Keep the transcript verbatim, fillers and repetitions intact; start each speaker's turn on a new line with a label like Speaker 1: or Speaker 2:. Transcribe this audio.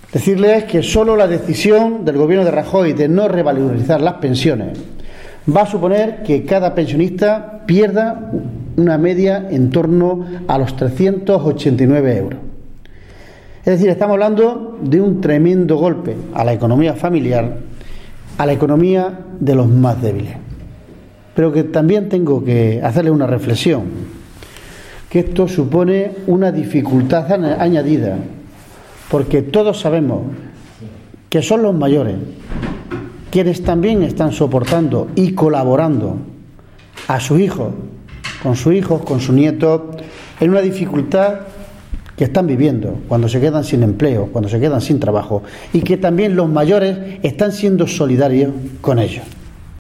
Speaker 1: Decirles que solo la decisión del gobierno de Rajoy de no revalorizar las pensiones va a suponer que cada pensionista pierda una media en torno a los trescientos ochenta y nueve euros. Es decir, estamos hablando de un tremendo golpe a la economía familiar, a la economía de los más débiles. Pero que también tengo que hacerle una reflexión, que esto supone una dificultad añadida, porque todos sabemos que son los mayores quienes también están soportando y colaborando a sus hijos, con sus hijos, con sus nietos, en una dificultad que están viviendo cuando se quedan sin empleo, cuando se quedan sin trabajo, y que también los mayores están siendo solidarios con ellos.